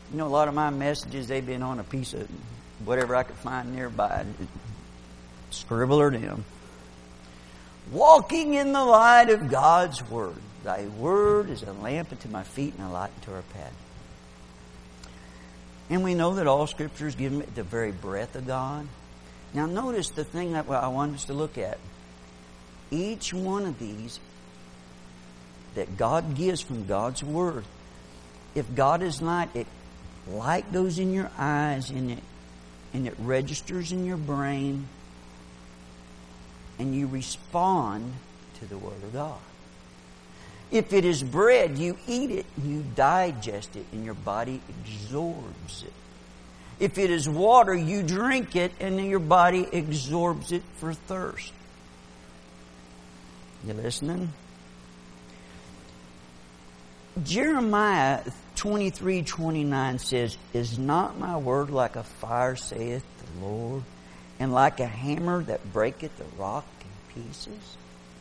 You know, a lot of my messages, they've been on a piece of whatever I could find nearby. Scribble her down. Walking in the light of God's Word. Thy Word is a lamp unto my feet and a light unto our path. And we know that all Scripture is given the very breath of God. Now notice the thing that I want us to look at. Each one of these that God gives from God's Word, if God is light, light goes in your eyes and it registers in your brain, and you respond to the Word of God. If it is bread, you eat it, you digest it, and your body absorbs it. If it is water, you drink it, and your body absorbs it for thirst. You listening? Jeremiah 23:29 says, Is not my word like a fire, saith the Lord, and like a hammer that breaketh the rock in pieces?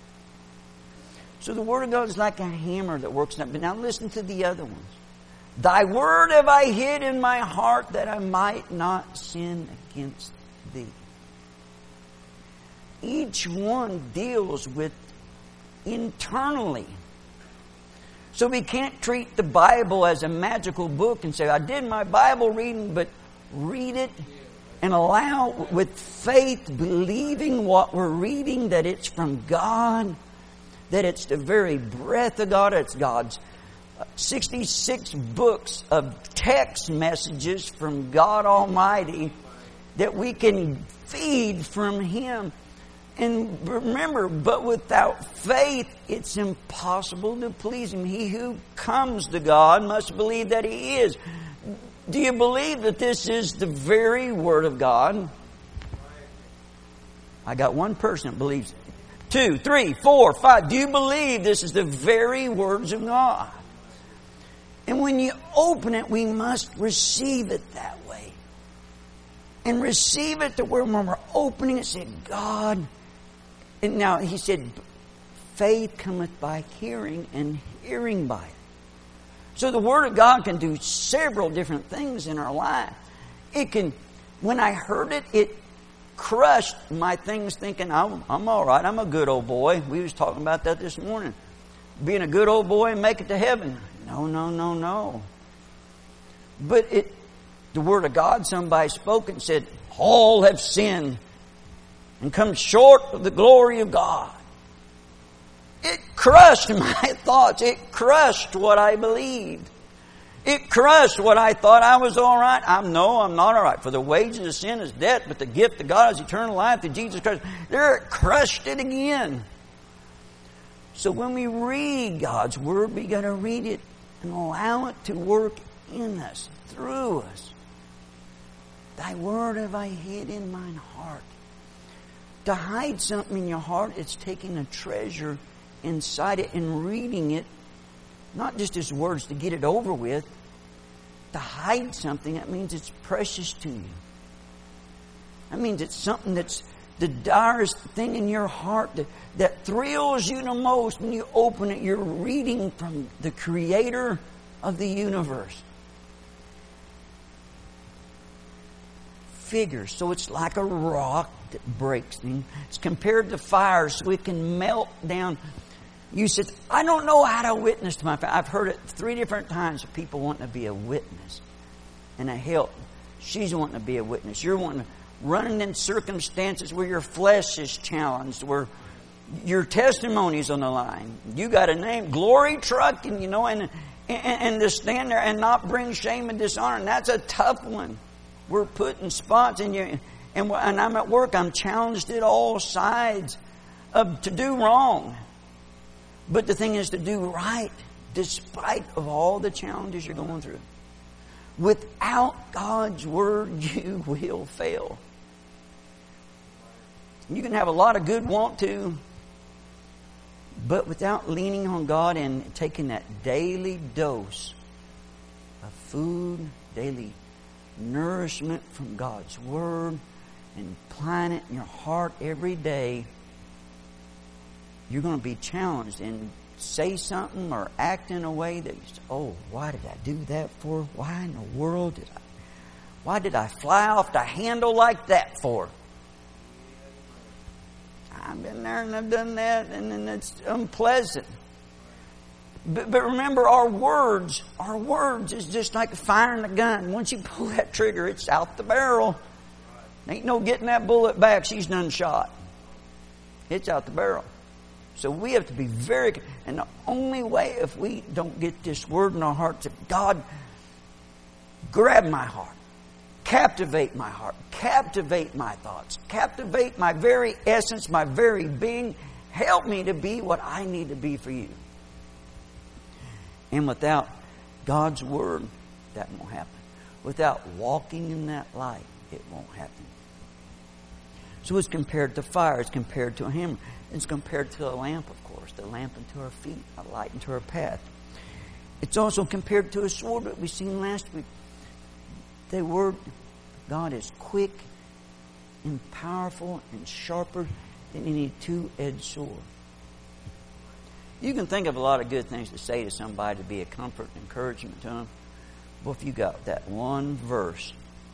So the Word of God is like a hammer that works. But now listen to the other ones. Thy word have I hid in my heart that I might not sin against thee. Each one deals with internally. So we can't treat the Bible as a magical book and say, I did my Bible reading, but read it and allow with faith, believing what we're reading, that it's from God, that it's the very breath of God. It's God's 66 books of text messages from God Almighty that we can feed from Him. And remember, but without faith, it's impossible to please Him. He who comes to God must believe that He is. Do you believe that this is the very Word of God? I got one person that believes it. 2, 3, 4, 5. Do you believe this is the very words of God? And when you open it, we must receive it that way. And receive it to where when we're opening it, say, God. And now he said, faith cometh by hearing, and hearing by it. So the Word of God can do several different things in our life. It can, when I heard it, it crushed my things thinking, I'm all right, I'm a good old boy. We was talking about that this morning. Being a good old boy and make it to heaven. No. But the Word of God, somebody spoke and said, all have sinned and come short of the glory of God. It crushed my thoughts. It crushed what I believed. It crushed what I thought I was all right. I'm not all right. For the wages of sin is death, but the gift of God is eternal life through Jesus Christ. There, it crushed it again. So when we read God's Word, we got to read it and allow it to work in us, through us. Thy word have I hid in mine heart. To hide something in your heart, it's taking a treasure inside it and reading it, not just as words to get it over with. To hide something, that means it's precious to you. That means it's something that's the direst thing in your heart that thrills you the most. When you open it, you're reading from the Creator of the universe. Figures. So it's like a rock that breaks. It's compared to fire, so it can melt down. You said, I don't know how to witness to my family. I've heard it 3 different times of people wanting to be a witness and a help. She's wanting to be a witness. You're wanting to running in circumstances where your flesh is challenged, where your testimony's on the line. You got a name, Glory Trucking, and to stand there and not bring shame and dishonor. And that's a tough one. We're putting spots in you. And I'm at work. I'm challenged at all sides to do wrong. But the thing is to do right, despite of all the challenges you're going through. Without God's Word, you will fail. You can have a lot of good want to, but without leaning on God and taking that daily dose of food, daily nourishment from God's Word, and applying it in your heart every day, you're going to be challenged. And say something or act in a way that you say, oh, why did I do that for? Why in the world why did I fly off the handle like that for? I've been there and I've done that, and it's unpleasant. But remember, our words is just like firing a gun. Once you pull that trigger, it's out the barrel. Ain't no getting that bullet back. She's done shot. It's out the barrel. So we have to be very, and the only way if we don't get this word in our hearts, that God, grab my heart, captivate my heart, captivate my thoughts, captivate my very essence, my very being, help me to be what I need to be for you. And without God's word, that won't happen. Without walking in that light, it won't happen. So it's compared to fire. It's compared to a hammer. It's compared to a lamp, of course. The lamp unto our feet, a light unto our path. It's also compared to a sword that we seen last week. The word of God is quick and powerful and sharper than any two-edged sword. You can think of a lot of good things to say to somebody to be a comfort and encouragement to them. Well, if you got that one verse,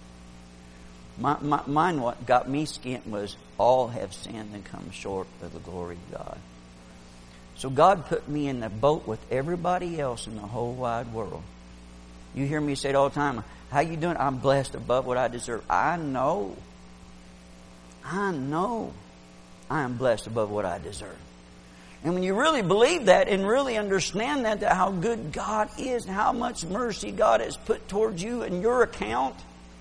mine what got me skint was, all have sinned and come short of the glory of God. So God put me in the boat with everybody else in the whole wide world. You hear me say it all the time, how you doing? I'm blessed above what I deserve. I know I am blessed above what I deserve. And when you really believe that and really understand that how good God is and how much mercy God has put towards you and your account.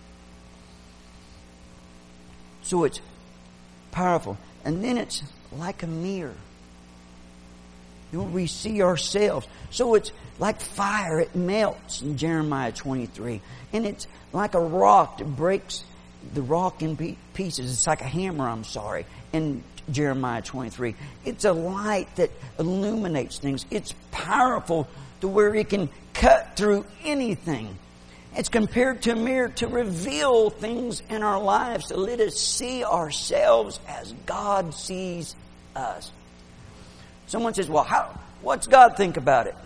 So it's powerful. And then it's like a mirror. We see ourselves. So it's like fire. It melts in Jeremiah 23. And it's like a rock that breaks the rock in pieces. It's like a hammer, in Jeremiah 23. It's a light that illuminates things. It's powerful to where it can cut through anything. It's compared to a mirror to reveal things in our lives, to let us see ourselves as God sees us. Someone says, well, what's God think about it?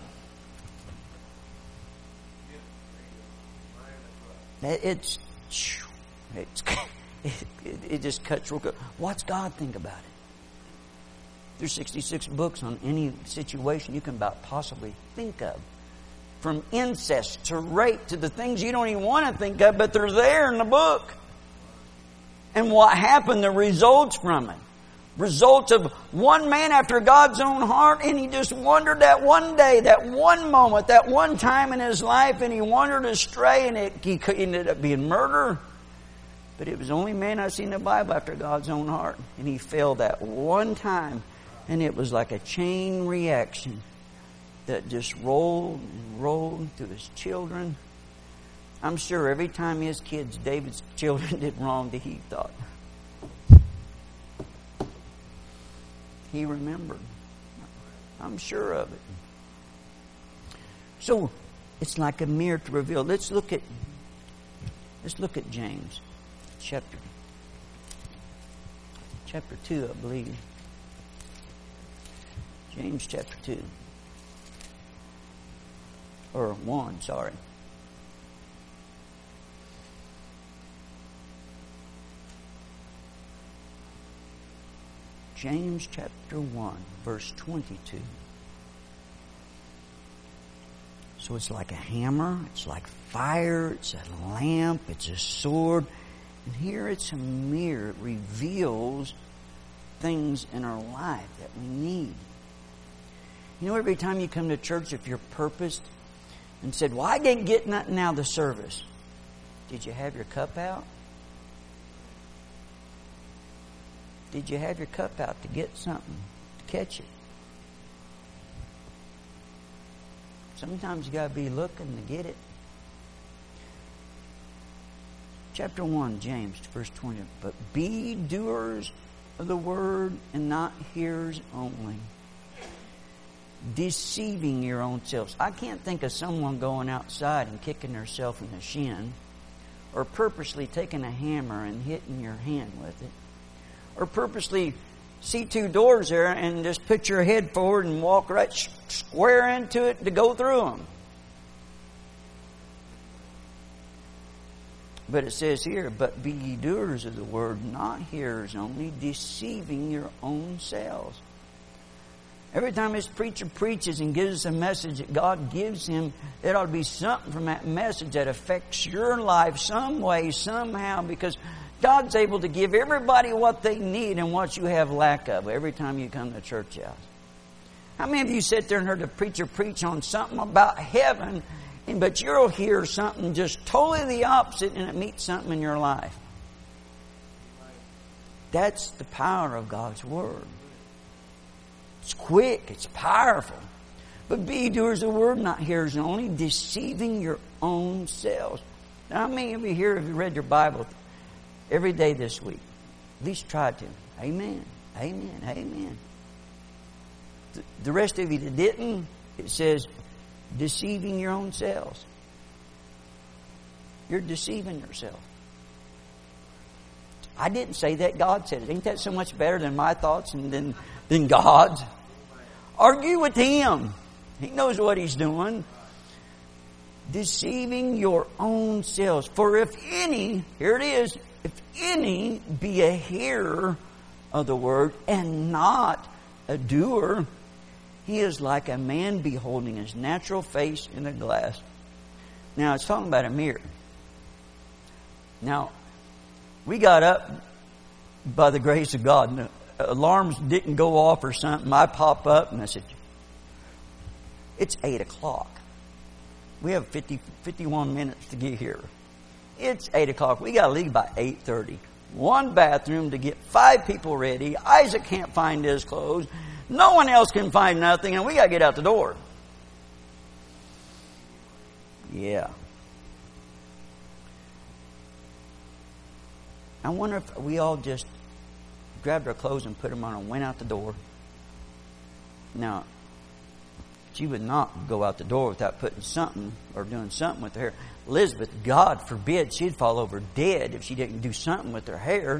It just cuts real good. What's God think about it? There's 66 books on any situation you can about possibly think of. From incest to rape to the things you don't even want to think of, but they're there in the book. And what happened, the results from it. Results of one man after God's own heart, and he just wandered that one day, that one moment, that one time in his life, and he wandered astray, and he ended up being murder. But it was the only man I've seen in the Bible after God's own heart. And he fell that one time, and it was like a chain reaction that just rolled and rolled through his children. I'm sure every time his kids, David's children, did wrong, he thought. He remembered. I'm sure of it. So it's like a mirror to reveal. Let's look at James chapter 2, I believe. James chapter 2. Or 1, sorry. James chapter 1, verse 22. So it's like a hammer, it's like fire, it's a lamp, it's a sword. And here it's a mirror. It reveals things in our life that we need. You know, every time you come to church, if you're purposed and said, well, I didn't get nothing out of the service. Did you have your cup out? Did you have your cup out to get something, to catch it? Sometimes you got to be looking to get it. Chapter 1, James, verse 20. But be doers of the word and not hearers only, deceiving your own selves. I can't think of someone going outside and kicking herself in the shin, or purposely taking a hammer and hitting your hand with it, or purposely see two doors there and just put your head forward and walk right square into it to go through them. But it says here, but be ye doers of the word, not hearers only, deceiving your own selves. Every time this preacher preaches and gives us a message that God gives him, it ought to be something from that message that affects your life some way, somehow, because God's able to give everybody what they need and what you have lack of every time you come to church house. How many of you sit there and heard the preacher preach on something about heaven, but you'll hear something just totally the opposite and it meets something in your life? That's the power of God's Word. It's quick, it's powerful. But be doers of the word, not hearers only, deceiving your own selves. Now, how many of you here have read your Bible every day this week? At least try to. Amen. Amen. Amen. The rest of you that didn't, it says, deceiving your own selves. You're deceiving yourself. I didn't say that. God said it. Ain't that so much better than my thoughts and than God's? Argue with Him. He knows what He's doing. Deceiving your own selves. For if any, here it is, if any be a hearer of the word and not a doer, he is like a man beholding his natural face in a glass. Now, it's talking about a mirror. Now, we got up by the grace of God, and the alarms didn't go off or something. I pop up and I said, it's 8 o'clock. We have 51 minutes to get here. It's 8 o'clock. We got to leave by 8:30. One bathroom to get 5 people ready. Isaac can't find his clothes. No one else can find nothing, and we got to get out the door. Yeah. I wonder if we all just grabbed our clothes and put them on and went out the door. Now, she would not go out the door without putting something or doing something with her hair. Elizabeth, God forbid, she'd fall over dead if she didn't do something with her hair.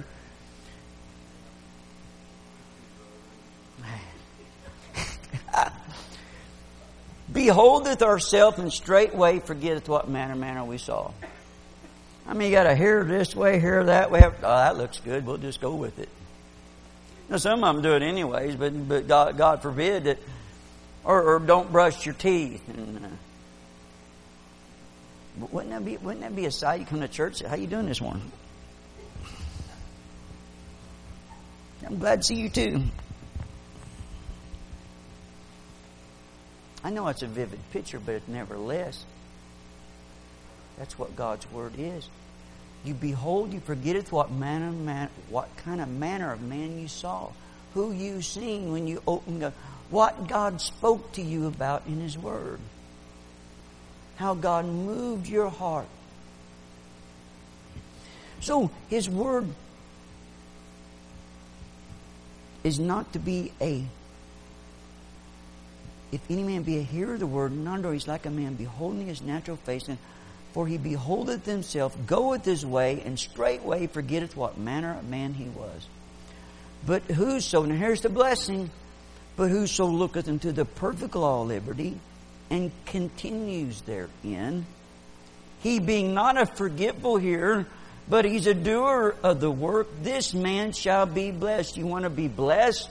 Beholdeth ourselves and straightway forgetteth what manner we saw. I mean, you got a hair this way, hair that way. Oh, that looks good. We'll just go with it. Now, some of them do it anyways, but God forbid that, or don't brush your teeth. And, wouldn't that be a sight? You come to church, say, how you doing this morning? I'm glad to see you too. I know it's a vivid picture, but it's nevertheless, that's what God's Word is. You behold, you forgetteth what kind of manner of man you saw, who you seen when you opened up, what God spoke to you about in His Word, how God moved your heart. So His Word is not to be if any man be a hearer of the word, and not a doer, he's like a man beholding his natural face, and for he beholdeth himself, goeth his way, and straightway forgetteth what manner of man he was. But whoso, and here's the blessing, but whoso looketh into the perfect law of liberty, and continues therein, he being not a forgetful hearer, but he's a doer of the work, this man shall be blessed. You want to be blessed?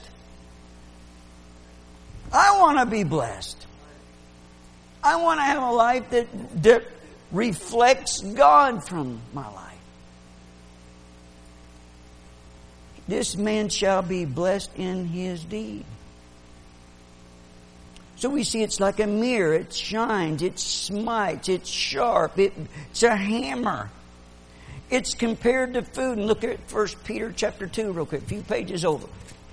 I want to be blessed. I want to have a life that reflects God from my life. This man shall be blessed in his deed. So we see it's like a mirror. It shines, it smites, it's sharp, it's a hammer. It's compared to food. And look at 1 Peter chapter 2 real quick, a few pages over.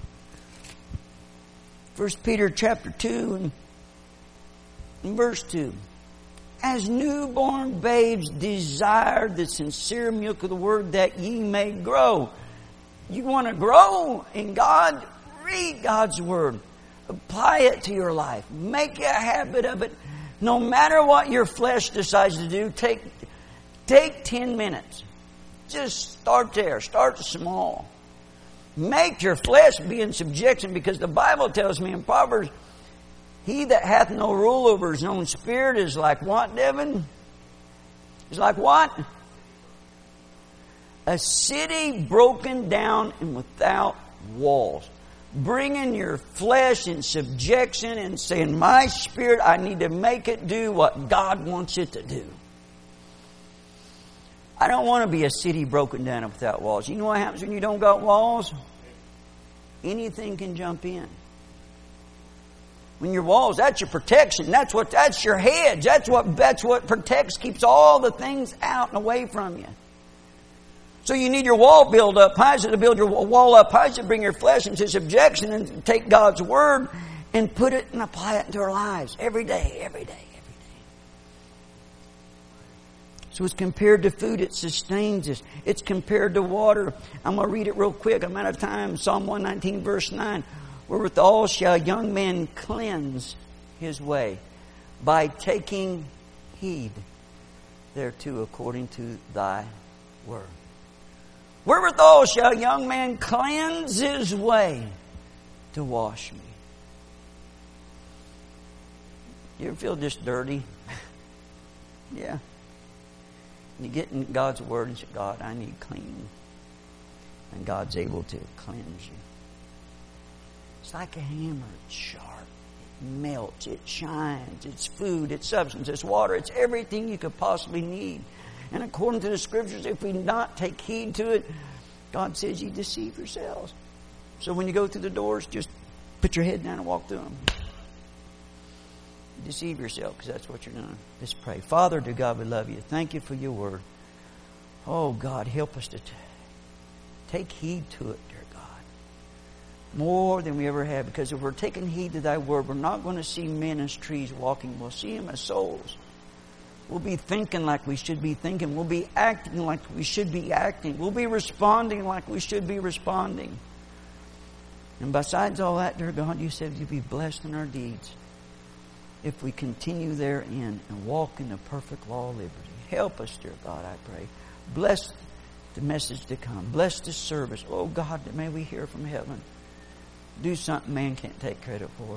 1 Peter chapter 2 and verse 2. As newborn babes desire the sincere milk of the word that ye may grow. You want to grow in God? Read God's word. Apply it to your life. Make a habit of it. No matter what your flesh decides to do, take 10 minutes. Just start there. Start small. Make your flesh be in subjection, because the Bible tells me in Proverbs, he that hath no rule over his own spirit is like what, Devin? Is like what? A city broken down and without walls. Bringing your flesh in subjection and saying, my spirit, I need to make it do what God wants it to do. I don't want to be a city broken down and without walls. You know what happens when you don't got walls? Anything can jump in. When your walls, that's your protection. That's your hedge. That's what protects, keeps all the things out and away from you. So you need your wall built up high. So to build your wall up high, to bring your flesh into subjection and take God's Word and put it and apply it into our lives every day, every day, every day. So it's compared to food. It sustains us. It's compared to water. I'm going to read it real quick. I'm out of time. Psalm 119 verse 9. Wherewithal shall young man cleanse his way, by taking heed thereto according to thy word. Wherewithal shall young man cleanse his way to wash me. You ever feel just dirty? Yeah. You get in God's Word and say, God, I need clean. And God's able to cleanse you. It's like a hammer. It's sharp. It melts. It shines. It's food. It's substance. It's water. It's everything you could possibly need. And according to the Scriptures, if we not take heed to it, God says you deceive yourselves. So when you go through the doors, just put your head down and walk through them. You deceive yourself, because that's what you're doing. Let's pray. Father, dear God, we love you. Thank you for your word. Oh, God, help us to take heed to it, dear God. More than we ever have. Because if we're taking heed to thy word, we're not going to see men as trees walking. We'll see them as souls. We'll be thinking like we should be thinking. We'll be acting like we should be acting. We'll be responding like we should be responding. And besides all that, dear God, you said you'd be blessed in our deeds if we continue therein and walk in the perfect law of liberty. Help us, dear God, I pray. Bless the message to come. Bless this service. Oh, God, may we hear from heaven. Do something man can't take credit for.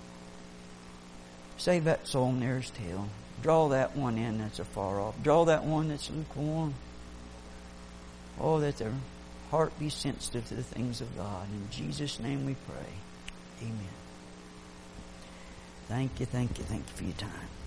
Save that soul near his tail. Draw that one in that's afar off. Draw that one that's lukewarm. Oh, that their heart be sensitive to the things of God. In Jesus' name we pray. Amen. Thank you for your time.